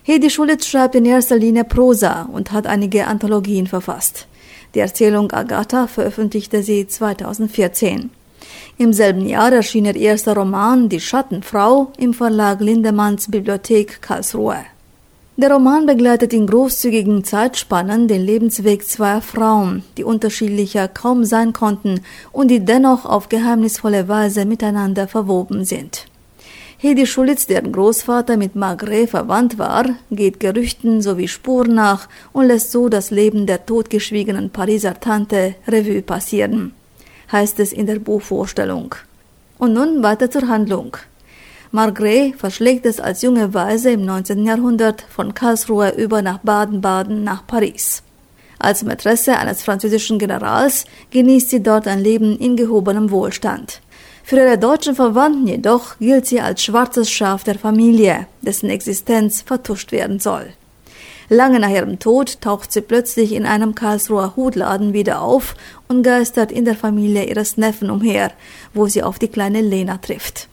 Hedi Schulitz schreibt in erster Linie Prosa und hat einige Anthologien verfasst. Die Erzählung Agatha veröffentlichte sie 2014. Im selben Jahr erschien ihr erster Roman Die Schattenfrau im Verlag Lindemanns Bibliothek Karlsruhe. Der Roman begleitet in großzügigen Zeitspannen den Lebensweg zweier Frauen, die unterschiedlicher kaum sein konnten und die dennoch auf geheimnisvolle Weise miteinander verwoben sind. Hedi Schulitz, deren Großvater mit Maigret verwandt war, geht Gerüchten sowie Spuren nach und lässt so das Leben der totgeschwiegenen Pariser Tante Revue passieren, heißt es in der Buchvorstellung. Und nun weiter zur Handlung. Maigret verschlägt es als junge Waise im 19. Jahrhundert von Karlsruhe über nach Baden-Baden nach Paris. Als Mätresse eines französischen Generals genießt sie dort ein Leben in gehobenem Wohlstand. Für ihre deutschen Verwandten jedoch gilt sie als schwarzes Schaf der Familie, dessen Existenz vertuscht werden soll. Lange nach ihrem Tod taucht sie plötzlich in einem Karlsruher Hutladen wieder auf und geistert in der Familie ihres Neffen umher, wo sie auf die kleine Lena trifft.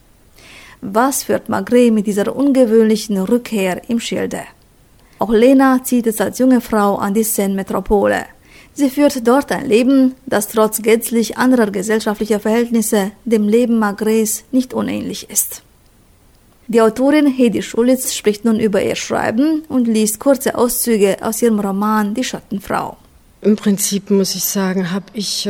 Was führt Maigret mit dieser ungewöhnlichen Rückkehr im Schilde? Auch Lena zieht es als junge Frau an die Seine-Metropole. Sie führt dort ein Leben, das trotz gänzlich anderer gesellschaftlicher Verhältnisse dem Leben Maigrets nicht unähnlich ist. Die Autorin Hedi Schulitz spricht nun über ihr Schreiben und liest kurze Auszüge aus ihrem Roman Die Schattenfrau. Im Prinzip muss ich sagen, habe ich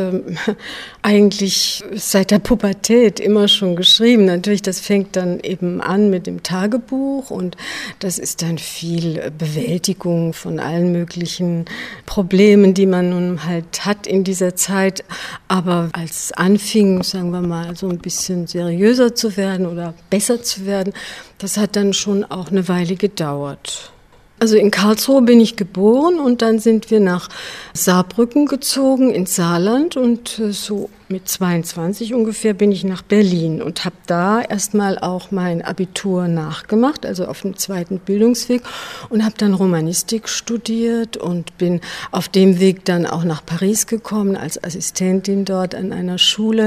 eigentlich seit der Pubertät immer schon geschrieben. Natürlich, das fängt dann eben an mit dem Tagebuch und das ist dann viel Bewältigung von allen möglichen Problemen, die man nun halt hat in dieser Zeit. Aber als es anfing, sagen wir mal, so ein bisschen seriöser zu werden oder besser zu werden, das hat dann schon auch eine Weile gedauert. Also in Karlsruhe bin ich geboren und dann sind wir nach Saarbrücken gezogen ins Saarland und so mit 22 ungefähr bin ich nach Berlin und habe da erstmal auch mein Abitur nachgemacht, also auf dem zweiten Bildungsweg und habe dann Romanistik studiert und bin auf dem Weg dann auch nach Paris gekommen als Assistentin dort an einer Schule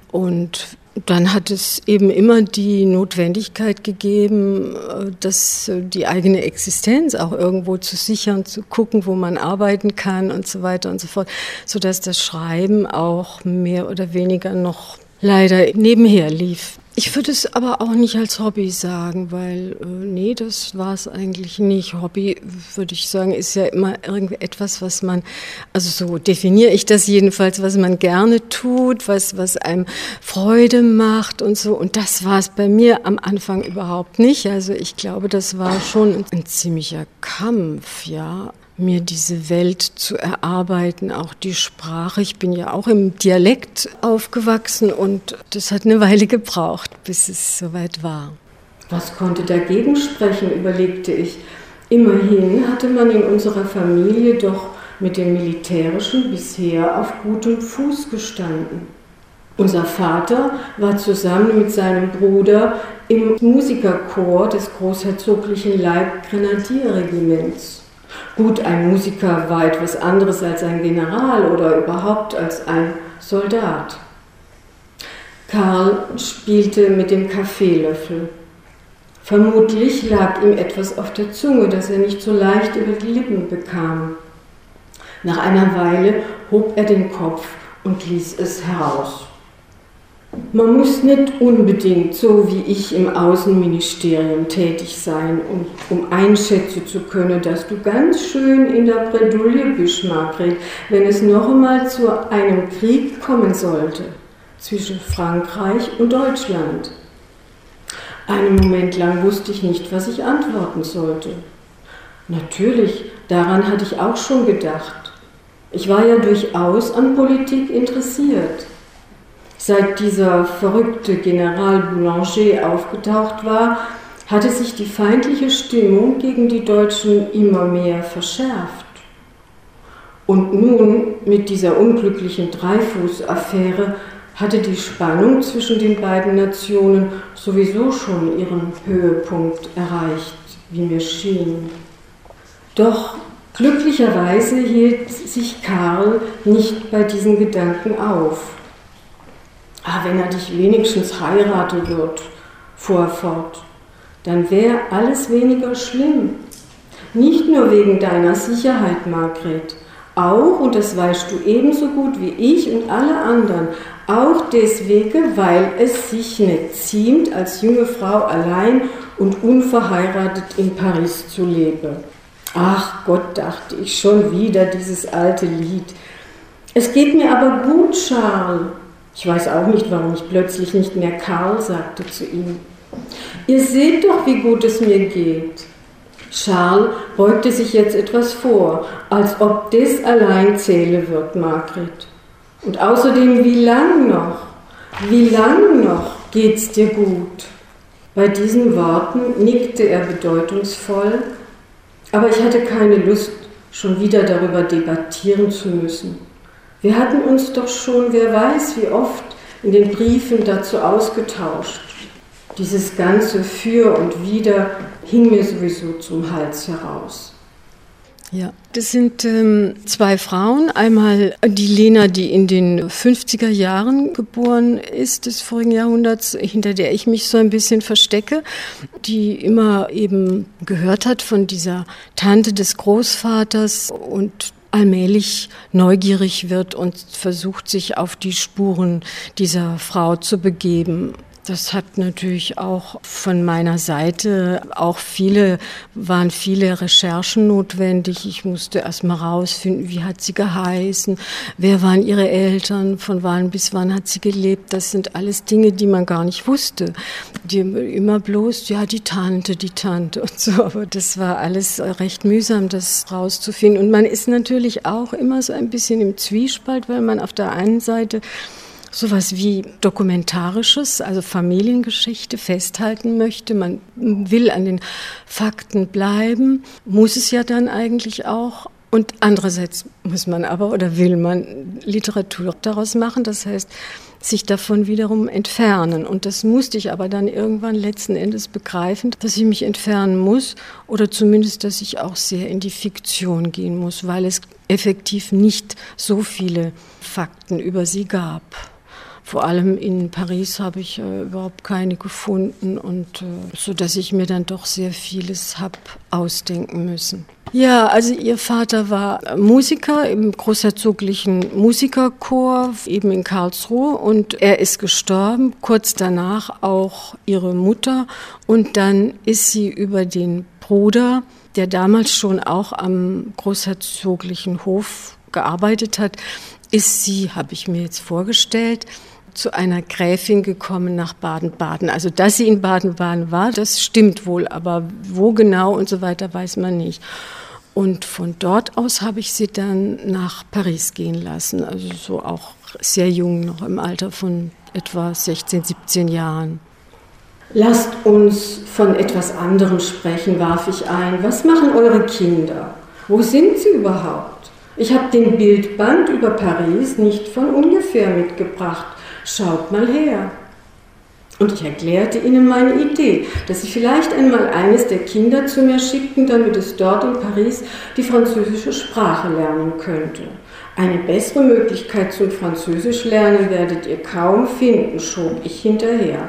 und dann hat es eben immer die Notwendigkeit gegeben, dass die eigene Existenz auch irgendwo zu sichern, zu gucken, wo man arbeiten kann und so weiter und so fort, sodass das Schreiben auch mehr oder weniger noch leider nebenher lief. Ich würde es aber auch nicht als Hobby sagen, weil, nee, das war es eigentlich nicht. Hobby, würde ich sagen, ist ja immer irgendetwas, was man, also so definiere ich das jedenfalls, was man gerne tut, was einem Freude macht und so. Und das war es bei mir am Anfang überhaupt nicht. Also ich glaube, das war schon ein ziemlicher Kampf, ja, mir diese Welt zu erarbeiten, auch die Sprache. Ich bin ja auch im Dialekt aufgewachsen und das hat eine Weile gebraucht, bis es soweit war. Was konnte dagegen sprechen, überlegte ich. Immerhin hatte man in unserer Familie doch mit dem Militärischen bisher auf gutem Fuß gestanden. Unser Vater war zusammen mit seinem Bruder im Musikerchor des Großherzoglichen Leibgrenadierregiments. Gut, ein Musiker war etwas anderes als ein General oder überhaupt als ein Soldat. Karl spielte mit dem Kaffeelöffel. Vermutlich lag ihm etwas auf der Zunge, das er nicht so leicht über die Lippen bekam. Nach einer Weile hob er den Kopf und ließ es heraus. Man muss nicht unbedingt so wie ich im Außenministerium tätig sein, um einschätzen zu können, dass du ganz schön in der Bredouille bist, Margret, wenn es noch einmal zu einem Krieg kommen sollte zwischen Frankreich und Deutschland. Einen Moment lang wusste ich nicht, was ich antworten sollte. Natürlich, daran hatte ich auch schon gedacht. Ich war ja durchaus an Politik interessiert. Seit dieser verrückte General Boulanger aufgetaucht war, hatte sich die feindliche Stimmung gegen die Deutschen immer mehr verschärft. Und nun, mit dieser unglücklichen Dreyfus-Affäre, hatte die Spannung zwischen den beiden Nationen sowieso schon ihren Höhepunkt erreicht, wie mir schien. Doch glücklicherweise hielt sich Karl nicht bei diesen Gedanken auf. Wenn er dich wenigstens heiraten wird, fuhr er fort, dann wäre alles weniger schlimm. Nicht nur wegen deiner Sicherheit, Margret, auch, und das weißt du ebenso gut wie ich und alle anderen, auch deswegen, weil es sich nicht ziemt, als junge Frau allein und unverheiratet in Paris zu leben. Ach Gott, dachte ich, schon wieder dieses alte Lied. Es geht mir aber gut, Charles. Ich weiß auch nicht, warum ich plötzlich nicht mehr Karl sagte zu ihm. Ihr seht doch, wie gut es mir geht. Charles beugte sich jetzt etwas vor, als ob das allein zähle wird, Margret. Und außerdem, wie lang noch geht's dir gut? Bei diesen Worten nickte er bedeutungsvoll, aber ich hatte keine Lust, schon wieder darüber debattieren zu müssen. Wir hatten uns doch schon, wer weiß wie oft, in den Briefen dazu ausgetauscht. Dieses ganze Für und Wider hing mir sowieso zum Hals heraus. Ja, das sind zwei Frauen. Einmal die Lena, die in den 50er Jahren geboren ist, des vorigen Jahrhunderts, hinter der ich mich so ein bisschen verstecke, die immer eben gehört hat von dieser Tante des Großvaters und allmählich neugierig wird und versucht, sich auf die Spuren dieser Frau zu begeben. Das hat natürlich auch von meiner Seite waren viele Recherchen notwendig. Ich musste erst mal rausfinden, wie hat sie geheißen, wer waren ihre Eltern, von wann bis wann hat sie gelebt. Das sind alles Dinge, die man gar nicht wusste. Die immer bloß, ja, die Tante und so. Aber das war alles recht mühsam, das rauszufinden. Und man ist natürlich auch immer so ein bisschen im Zwiespalt, weil man auf der einen Seite sowas wie Dokumentarisches, also Familiengeschichte festhalten möchte. Man will an den Fakten bleiben, muss es ja dann eigentlich auch. Und andererseits muss man aber oder will man Literatur daraus machen, das heißt, sich davon wiederum entfernen. Und das musste ich aber dann irgendwann letzten Endes begreifen, dass ich mich entfernen muss oder zumindest, dass ich auch sehr in die Fiktion gehen muss, weil es effektiv nicht so viele Fakten über sie gab. Vor allem in Paris habe ich überhaupt keine gefunden und so, dass ich mir dann doch sehr vieles habe ausdenken müssen. Ja, also ihr Vater war Musiker im großherzoglichen Musikerchor, eben in Karlsruhe, und er ist gestorben, kurz danach auch ihre Mutter, und dann ist sie über den Bruder, der damals schon auch am großherzoglichen Hof gearbeitet hat, ist sie, habe ich mir jetzt vorgestellt, zu einer Gräfin gekommen nach Baden-Baden. Also, dass sie in Baden-Baden war, das stimmt wohl, aber wo genau und so weiter weiß man nicht. Und von dort aus habe ich sie dann nach Paris gehen lassen, also so auch sehr jung, noch im Alter von etwa 16, 17 Jahren. Lasst uns von etwas anderem sprechen, warf ich ein. Was machen eure Kinder? Wo sind sie überhaupt? Ich habe den Bildband über Paris nicht von ungefähr mitgebracht. Schaut mal her. Und ich erklärte ihnen meine Idee, dass sie vielleicht einmal eines der Kinder zu mir schickten, damit es dort in Paris die französische Sprache lernen könnte. Eine bessere Möglichkeit zum Französisch lernen werdet ihr kaum finden, schob ich hinterher.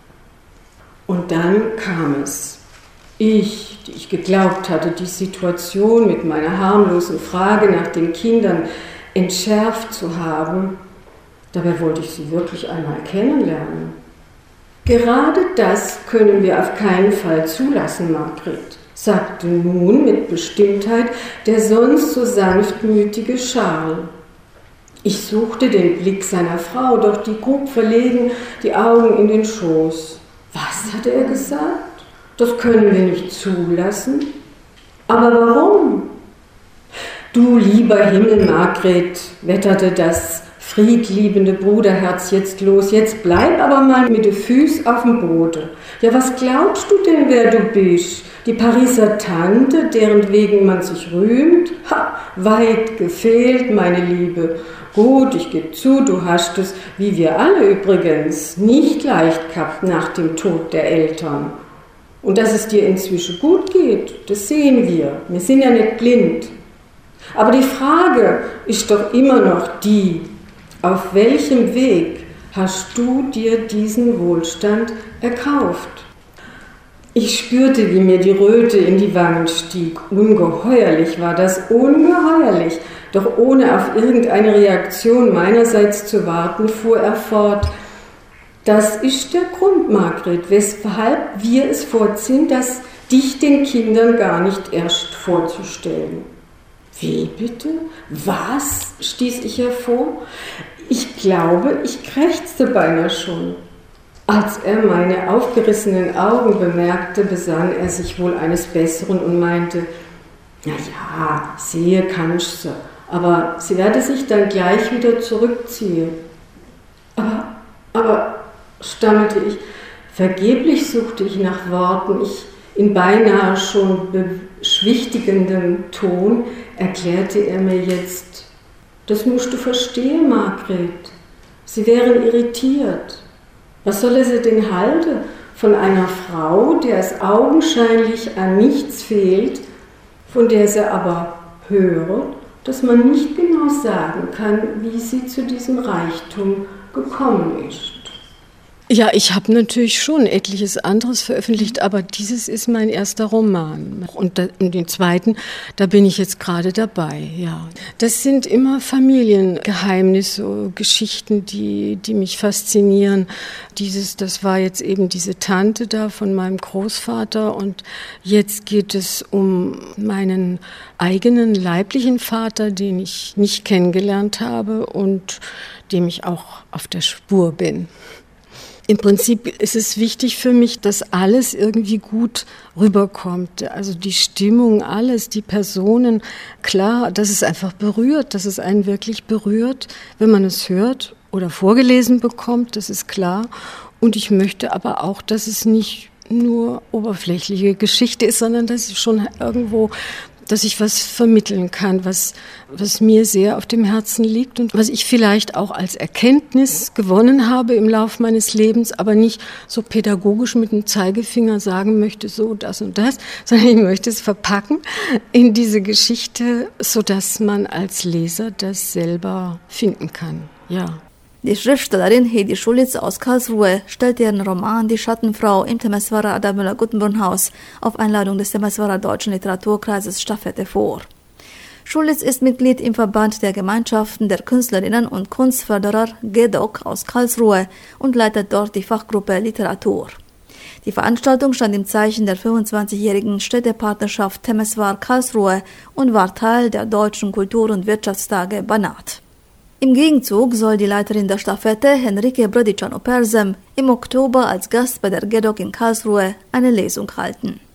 Und dann kam es. Die ich geglaubt hatte, die Situation mit meiner harmlosen Frage nach den Kindern entschärft zu haben, dabei wollte ich sie wirklich einmal kennenlernen. Gerade das können wir auf keinen Fall zulassen, Margret, sagte nun mit Bestimmtheit der sonst so sanftmütige Charles. Ich suchte den Blick seiner Frau, doch die grub verlegen die Augen in den Schoß. Was hatte er gesagt? Das können wir nicht zulassen. Aber warum? Du lieber Himmel, Margret, wetterte das friedliebende Bruderherz jetzt los. Jetzt bleib aber mal mit den Füßen auf dem Boden. Ja, was glaubst du denn, wer du bist? Die Pariser Tante, deren wegen man sich rühmt? Ha, weit gefehlt, meine Liebe. Gut, ich gebe zu, du hast es, wie wir alle übrigens, nicht leicht gehabt nach dem Tod der Eltern. Und dass es dir inzwischen gut geht, das sehen wir. Wir sind ja nicht blind. Aber die Frage ist doch immer noch die, auf welchem Weg hast du dir diesen Wohlstand erkauft? Ich spürte, wie mir die Röte in die Wangen stieg. Ungeheuerlich war das, ungeheuerlich. Doch ohne auf irgendeine Reaktion meinerseits zu warten, fuhr er fort. Das ist der Grund, Margret, weshalb wir es vorziehen, das dich den Kindern gar nicht erst vorzustellen. Wie bitte? Was? Stieß ich hervor. Ich glaube, ich krächzte beinahe schon. Als er meine aufgerissenen Augen bemerkte, besann er sich wohl eines Besseren und meinte, na ja, sehe kannst du, aber sie werde sich dann gleich wieder zurückziehen. Aber, stammelte ich, vergeblich suchte ich nach Worten, in beinahe schon beschwichtigendem Ton erklärte er mir jetzt, das musst du verstehen, Margret, sie wären irritiert. Was solle sie denn halten von einer Frau, der es augenscheinlich an nichts fehlt, von der sie aber höre, dass man nicht genau sagen kann, wie sie zu diesem Reichtum gekommen ist? Ja, ich habe natürlich schon etliches anderes veröffentlicht, aber dieses ist mein erster Roman. Und den zweiten, da bin ich jetzt gerade dabei, ja. Das sind immer Familiengeheimnisse, Geschichten, die mich faszinieren. Das war jetzt eben diese Tante da von meinem Großvater und jetzt geht es um meinen eigenen leiblichen Vater, den ich nicht kennengelernt habe und dem ich auch auf der Spur bin. Im Prinzip ist es wichtig für mich, dass alles irgendwie gut rüberkommt. Also die Stimmung, alles, die Personen, klar, dass es einfach berührt, dass es einen wirklich berührt, wenn man es hört oder vorgelesen bekommt, das ist klar. Und ich möchte aber auch, dass es nicht nur oberflächliche Geschichte ist, sondern dass es schon irgendwo, dass ich was vermitteln kann, was mir sehr auf dem Herzen liegt und was ich vielleicht auch als Erkenntnis gewonnen habe im Laufe meines Lebens, aber nicht so pädagogisch mit dem Zeigefinger sagen möchte, so das und das, sondern ich möchte es verpacken in diese Geschichte, sodass man als Leser das selber finden kann, ja. Die Schriftstellerin Hedi Schulitz aus Karlsruhe stellt ihren Roman Die Schattenfrau im Temeswara Adamüller-Guttenbrunn-Haus auf Einladung des Temeswara Deutschen Literaturkreises Stafette vor. Schulitz ist Mitglied im Verband der Gemeinschaften der Künstlerinnen und Kunstförderer GEDOK aus Karlsruhe und leitet dort die Fachgruppe Literatur. Die Veranstaltung stand im Zeichen der 25-jährigen Städtepartnerschaft Temeswar Karlsruhe und war Teil der Deutschen Kultur- und Wirtschaftstage Banat. Im Gegenzug soll die Leiterin der Stafette, Henrike Brodicano-Persem, im Oktober als Gast bei der GEDOK in Karlsruhe eine Lesung halten.